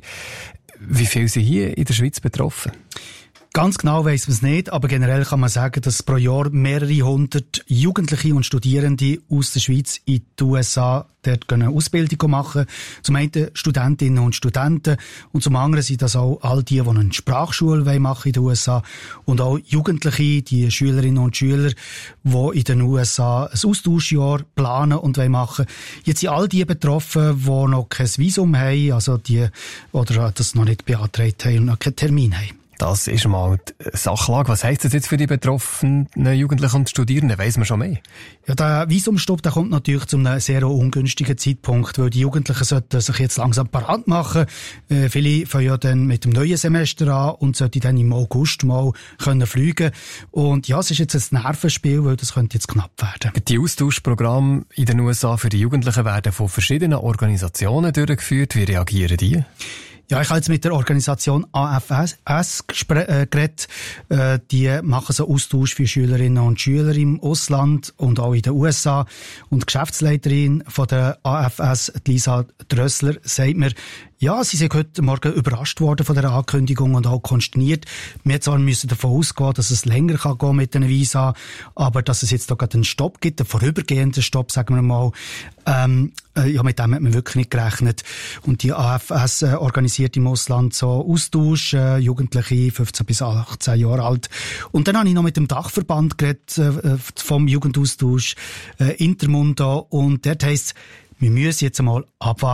Wie viel sind hier in der Schweiz betroffen? Ganz genau weiss man es nicht, aber generell kann man sagen, dass pro Jahr mehrere hundert Jugendliche und Studierende aus der Schweiz in die U S A dort eine Ausbildung machen. Zum einen Studentinnen und Studenten und zum anderen sind das auch all die, die eine Sprachschule machen in den U S A und auch Jugendliche, die Schülerinnen und Schüler, die in den U S A ein Austauschjahr planen und machen. Jetzt sind all die betroffen, die noch kein Visum haben, also die, oder das noch nicht beantragt haben und noch keinen Termin haben. Das ist mal die Sachlage. Was heisst das jetzt für die betroffenen Jugendlichen und Studierenden? Weiss man schon mehr? Ja, der Visumstopp, der kommt natürlich zu einem sehr ungünstigen Zeitpunkt, weil die Jugendlichen sollten sich jetzt langsam parat machen. Äh, viele fangen ja dann mit dem neuen Semester an und sollten dann im August mal können fliegen. Und ja, es ist jetzt ein Nervenspiel, weil das könnte jetzt knapp werden. Die Austauschprogramme in den U S A für die Jugendlichen werden von verschiedenen Organisationen durchgeführt. Wie reagieren die? Ja, ich habe jetzt mit der Organisation A F S äh, geredet. Äh, die machen so Austausch für Schülerinnen und Schüler im Ausland und auch in den U S A. Und die Geschäftsleiterin von der A F S, Lisa Drössler, sagt mir, ja, sie sind heute Morgen überrascht worden von der Ankündigung und auch konsterniert. Wir zwar müssen davon ausgehen, dass es länger kann gehen mit den Visa, aber dass es jetzt da gerade einen Stopp gibt, einen vorübergehenden Stopp, sagen wir mal, ähm, äh, ja, mit dem hat man wirklich nicht gerechnet. Und die A F S äh, organisiert im Ausland so Austausch, äh, Jugendliche, fünfzehn bis achtzehn Jahre alt. Und dann habe ich noch mit dem Dachverband geredet, äh, vom Jugendaustausch, äh, Intermundo, und dort heisst, wir müssen jetzt einmal abwarten,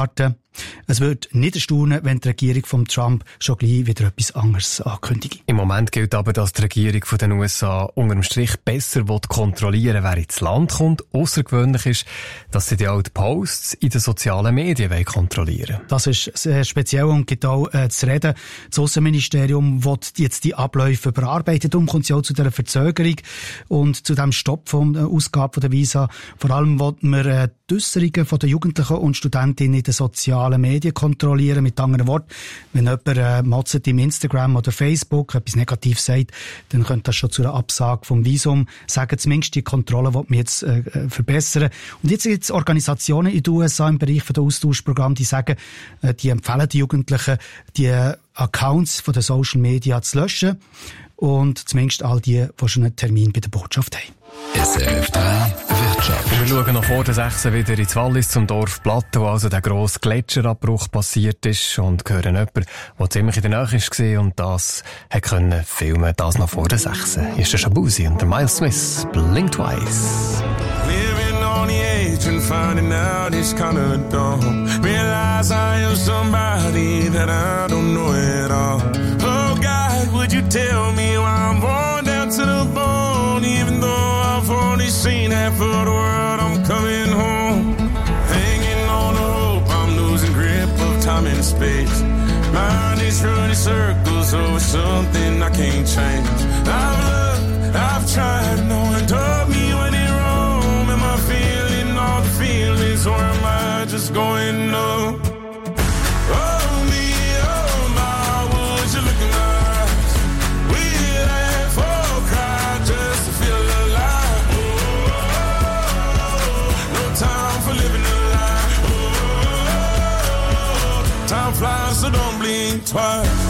Es wird nicht erstaunen, wenn die Regierung von Trump schon gleich wieder etwas anderes ankündigt. Im Moment gilt aber, dass die Regierung von den U S A unter dem Strich besser kontrollieren will, wer ins Land kommt. Außergewöhnlich ist, dass sie die alten Posts in den sozialen Medien kontrollieren wollen. Das ist sehr speziell und gibt auch äh, zu reden. Das Aussenministerium will jetzt die Abläufe überarbeiten. Darum kommt es auch zu dieser Verzögerung und zu dem Stopp von der Ausgabe der Visa. Vor allem will man äh, die Äusserungen von den Jugendlichen und Studentinnen in den sozialen Medien kontrollieren. Mit anderen Worten, wenn jemand äh, motzt im Instagram oder Facebook etwas Negatives sagt, dann könnte das schon zu einer Absage vom Visum sagen. Zumindest die Kontrolle will man jetzt äh, verbessern. Und jetzt gibt es Organisationen in den U S A im Bereich der Austauschprogramme, die sagen, äh, die empfehlen die Jugendlichen, die Accounts von den Social Media zu löschen. Und zumindest all die, die schon einen Termin bei der Botschaft haben. S R F drei Wirtschaft. Wir schauen noch vor der sechs wieder ins Wallis zum Dorf Platten, wo also der grosse Gletscherabbruch passiert ist, und hören jemanden, der ziemlich in der Nähe war und das hat können filmen, das noch vor der sechs. Hier ist der Shabuzi und der Miles Smith, Blink Twice. Living on the edge and finding out it's kinda dumb. Realize I am somebody that I don't know at all. Oh God, would you tell me why I'm worn down to the bone, even though I've only seen half of the world, I'm coming home. Hanging on the hope, I'm losing grip of time and space. Mind is running circles over something I can't change. I've looked, I've tried, no one told me when in Rome. Am I feeling all the feelings, or am I just going numb? Oh me, oh my, would you look in my eyes? We laugh or cry just to feel alive. Oh, no time for living a lie. Oh, time flies, so don't blink twice.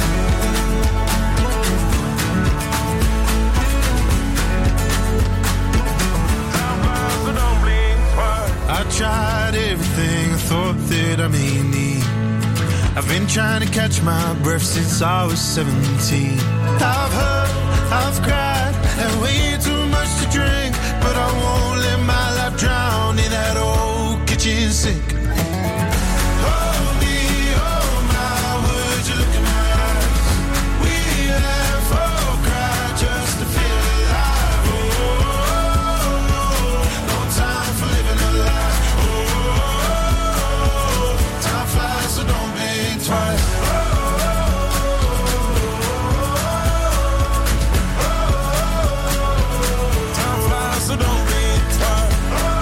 I tried everything I thought that I may need. I've been trying to catch my breath since I was seventeen. I've hurt, I've cried, had way too much to drink, but I won't let my life drown in that old kitchen sink. Oh me, oh my, would you look in my eyes? We laugh or cry just to feel alive. Oh, no time for living a lie. So don't blink twice. Oh, oh, oh, time flies, so don't blink twice.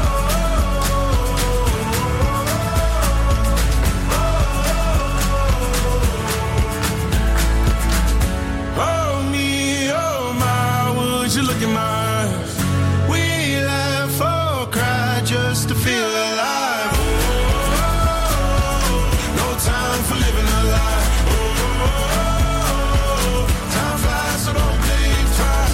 Oh, me, oh my, would you look in my eyes? We laugh or cry just to feel alive. Time for living a lie. Oh, time flies, so don't blink twice.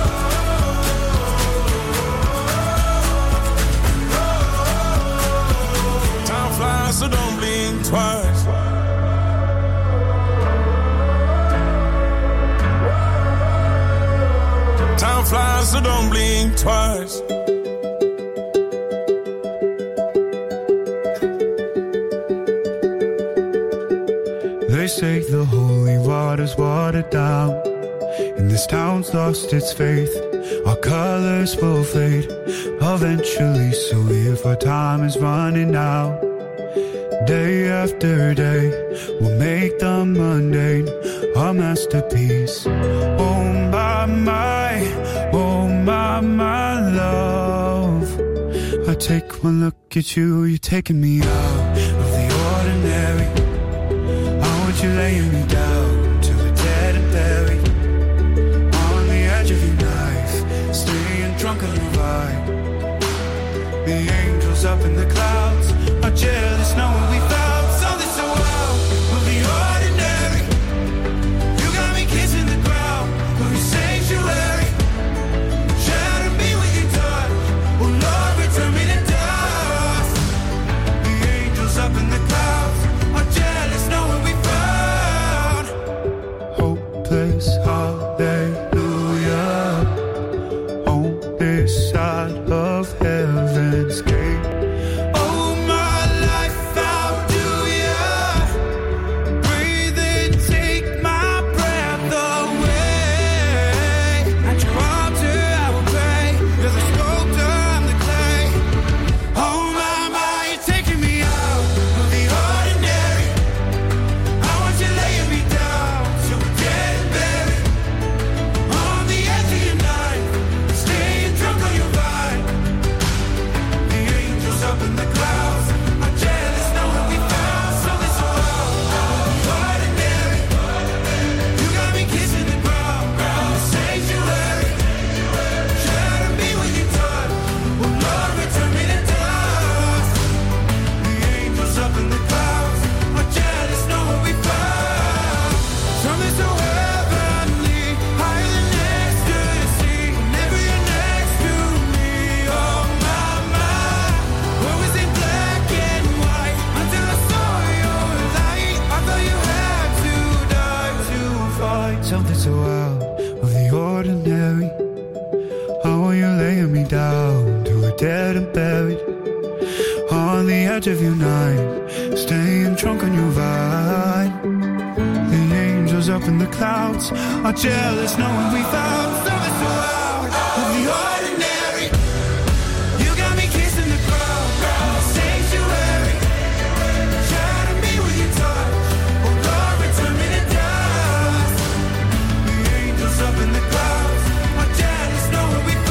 Oh, time flies, so don't blink twice. Time flies, so don't blink twice. They say the holy water's watered down, and this town's lost its faith. Our colors will fade eventually, so if our time is running out, day after day, we'll make the mundane our masterpiece. Oh my, my, oh my, my love, I take one look at you, you're taking me out of the ordinary. You're laying me down to the dead and buried on the edge of your knife, staying drunk on your vibe. The angels up in the clouds are jealous knowing we found something so wild. We'll be ordinary. You got me kissing the ground, we'll be sanctuary. Shatter me with your touch, oh Lord, return me to dust. The angels up in the clouds are jealous knowing we hopeless hallelujah on this side of heaven's gate. Oh, my life, how do edge of your night, staying drunk on your vibe. The angels up in the clouds are jealous knowing we found something so out of the ordinary. You got me kissing the ground, sanctuary. Shatter me with your touch, oh Lord, return me to dust. The angels up in the clouds are jealous knowing we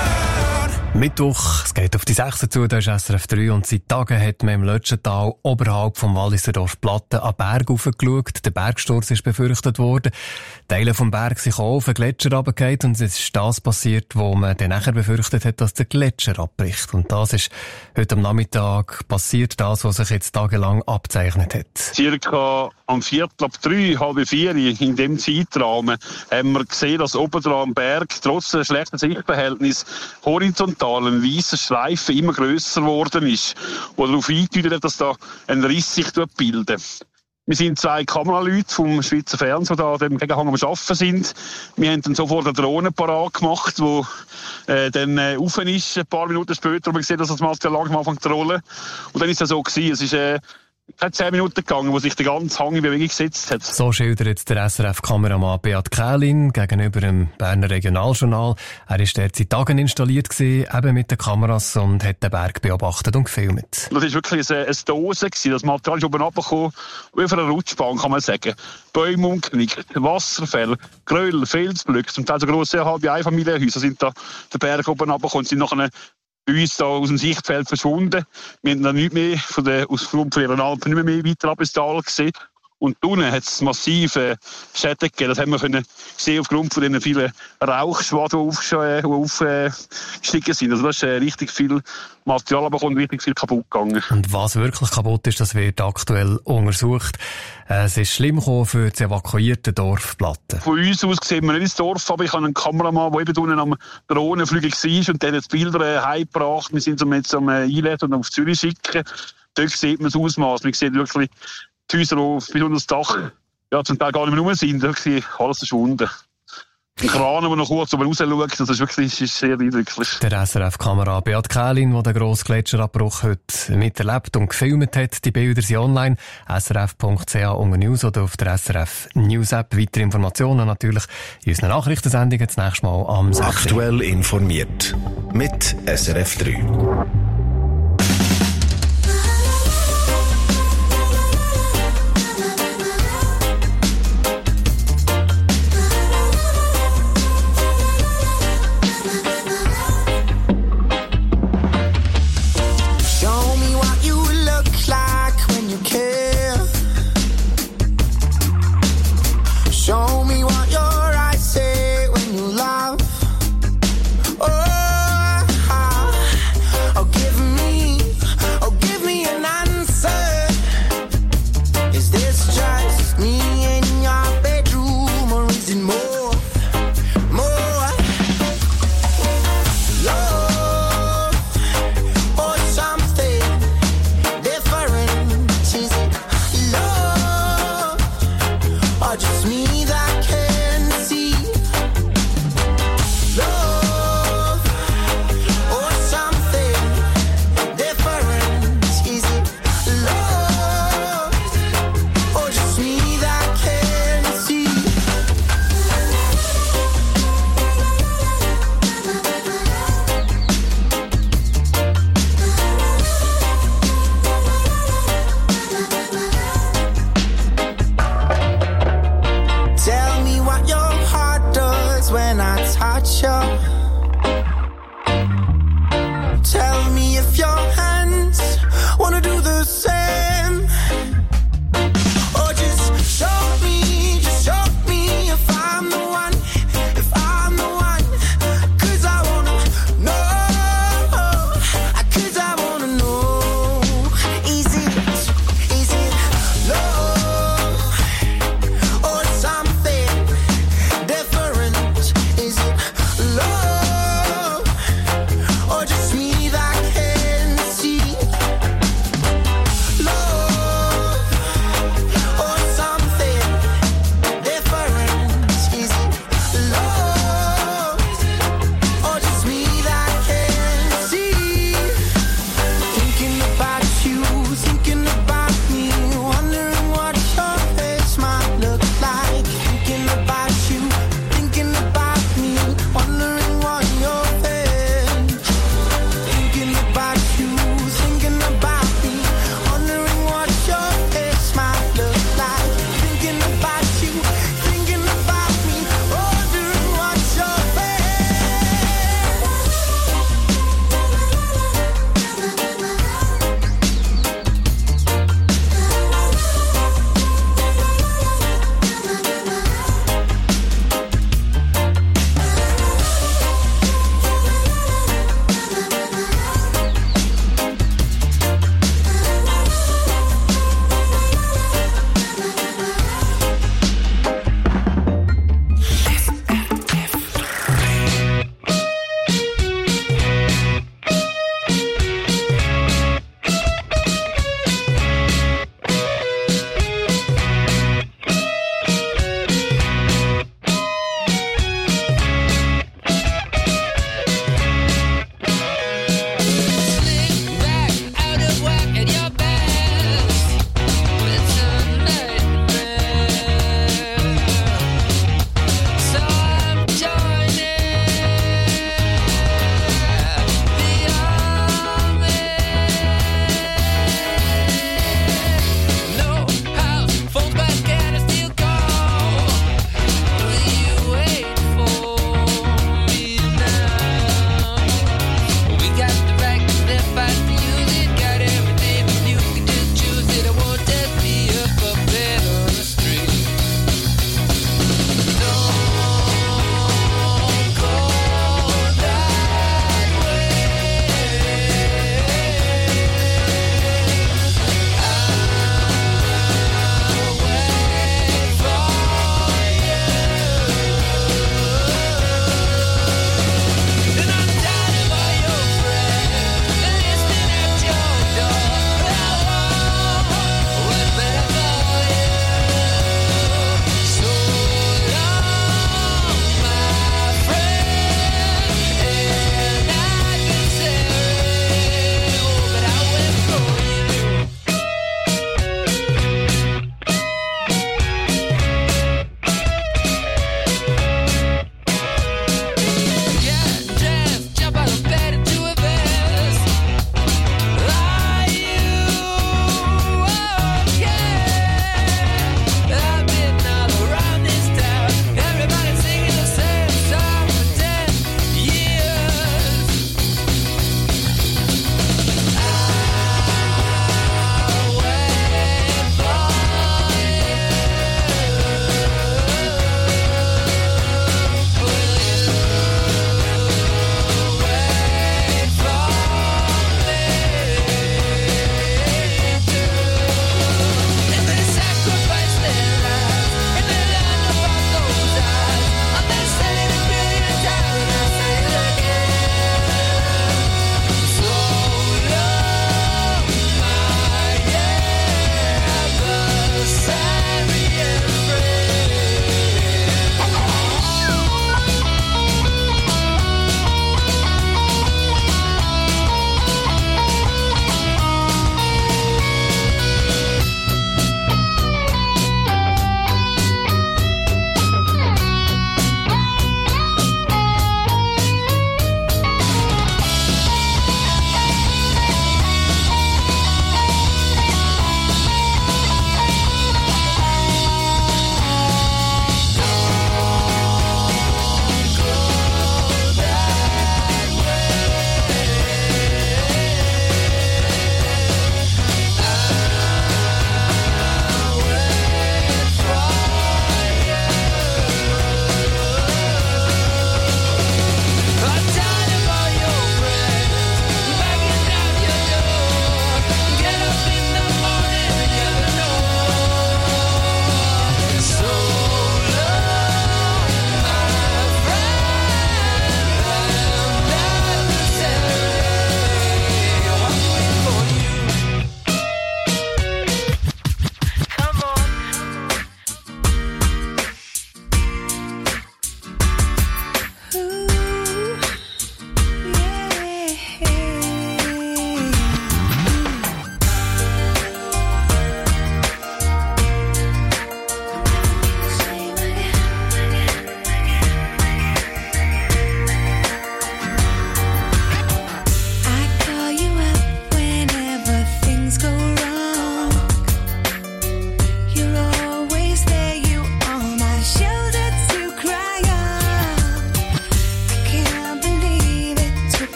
found. Mittwoch, es geht auf die sechs zu, da ist S R F drei und seit Tagen hat man im Lötschental oberhalb vom Walliserdorf Platten an den Berg hochgeschaut. Der Bergsturz ist befürchtet worden. Teile vom Berg sind auch auf den Gletscher runtergefallen und es ist das passiert, wo man dann nachher befürchtet hat, dass der Gletscher abbricht. Und das ist heute am Nachmittag passiert, das, was sich jetzt tagelang abzeichnet hat. Circa am Viertel ab drei, halb vier, in dem Zeitrahmen, haben wir gesehen, dass oben dran am Berg, trotz einem schlechten Sichtverhältnis, horizontal ein weisser Streifen immer grösser geworden ist, wo darauf hindeutet hat, dass da ein Riss sich bildet. Wir sind zwei Kameraleute vom Schweizer Fernsehen, die da an dem Gegenhang am Arbeiten sind. Wir haben dann sofort eine Drohne parat gemacht, die äh, dann äh, rauf ist, ein paar Minuten später, und wir gesehen, dass das Material langsam anfängt zu rollen. Und dann ist es so gewesen. Es ist äh, keine zehn Minuten gegangen, wo sich der ganze Hang in Bewegung gesetzt hat. So schildert jetzt der S R F-Kameramann Beat Kählin gegenüber dem Berner Regionaljournal. Er war dort seit Tagen installiert gewesen, eben mit den Kameras, und hat den Berg beobachtet und gefilmt. Das war wirklich eine, eine Dose gewesen. Das Material ist oben runtergekommen, wie auf einer Rutschbahn, kann man sagen. Bäume umknickt, Wasserfälle, Geröll, Felsblöcke, zum Teil so grosse halbe Einfamilienhäuser sind da den Berg oben runtergekommen und sind nachher bei uns da aus dem Sichtfeld verschwunden. Wir haben dann nicht mehr von der, aufgrund von ihren Alpen nicht mehr weiter ab ins Tal gesehen. Und unten hat es massive Schäden gegeben. Das haben wir können sehen aufgrund von den vielen Rauchschwaden, die aufgestiegen sind. Also da ist äh, richtig viel Material, aber kommt richtig viel kaputt gegangen. Und was wirklich kaputt ist, das wird aktuell untersucht. Es ist schlimm gekommen für die evakuierten Dorfplatten. Von uns aus sehen wir nicht ins Dorf, aber ich habe einen Kameramann, der eben unten am Drohnenflügel war und der hat die Bilder äh, heimgebracht. Wir sind jetzt am äh, Einladen und auf Zürich schicken. Dort sieht man das Ausmaß. Man sieht wirklich die Häuser, die bis unter das Dach ja, zum Teil gar nicht mehr rum sind, wirklich alles verschwunden. Ein Kran, der noch kurz oben rausschaut, das ist wirklich ist sehr eindrücklich. Der S R F-Kamera Beat Kählin, der den grossen Gletscherabbruch heute miterlebt und gefilmt hat. Die Bilder sind online, s r f punkt c h unter News oder auf der S R F News App. Weitere Informationen natürlich in unseren Nachrichtensendungen. Das nächste Mal am sechs. Aktuell informiert mit S R F drei. I'll give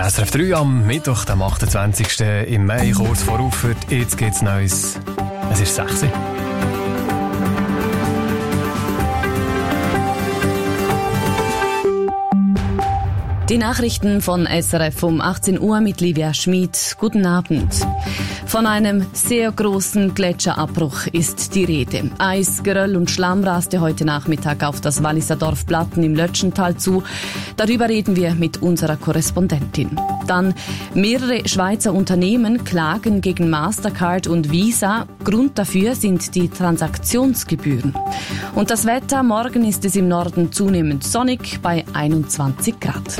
S R F drei am Mittwoch, am achtundzwanzigsten im Mai, kurz vor Auffahrt. Jetzt geht's Neues. Es ist sechs Uhr. Die Nachrichten von S R F um achtzehn Uhr mit Livia Schmid. Guten Abend. Von einem sehr großen Gletscherabbruch ist die Rede. Eis, Geröll und Schlamm raste heute Nachmittag auf das Walliser Dorf Platten im Lötschental zu. Darüber reden wir mit unserer Korrespondentin. Dann mehrere Schweizer Unternehmen klagen gegen Mastercard und Visa. Grund dafür sind die Transaktionsgebühren. Und das Wetter, morgen ist es im Norden zunehmend sonnig bei einundzwanzig Grad.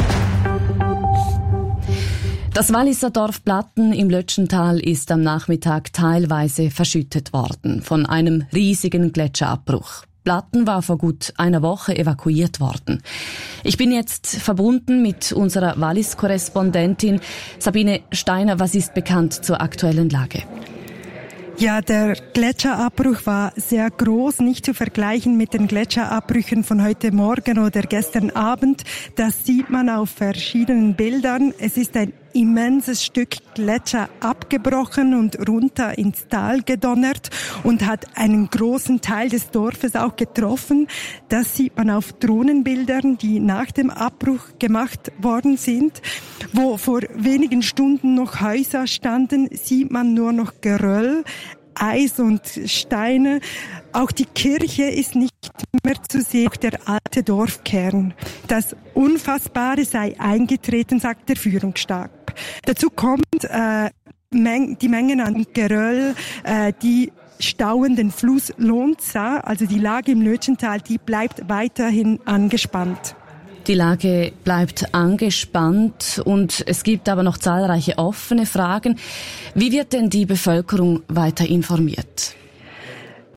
Das Walliser Dorf Platten im Lötschental ist am Nachmittag teilweise verschüttet worden von einem riesigen Gletscherabbruch. Platten war vor gut einer Woche evakuiert worden. Ich bin jetzt verbunden mit unserer Wallis-Korrespondentin Sabine Steiner. Was ist bekannt zur aktuellen Lage? Ja, der Gletscherabbruch war sehr groß, nicht zu vergleichen mit den Gletscherabbrüchen von heute Morgen oder gestern Abend. Das sieht man auf verschiedenen Bildern. Es ist ein immenses Stück Gletscher abgebrochen und runter ins Tal gedonnert und hat einen großen Teil des Dorfes auch getroffen. Das sieht man auf Drohnenbildern, die nach dem Abbruch gemacht worden sind. Wo vor wenigen Stunden noch Häuser standen, sieht man nur noch Geröll, Eis und Steine. Auch die Kirche ist nicht mehr zu sehen, auch der alte Dorfkern. Das Unfassbare sei eingetreten, sagt der Führungsstab. Dazu kommt äh, Meng- die Mengen an Geröll, äh, die stauen den Fluss Lonza, also die Lage im Lötschental, die bleibt weiterhin angespannt. Die Lage bleibt angespannt und es gibt aber noch zahlreiche offene Fragen. Wie wird denn die Bevölkerung weiter informiert?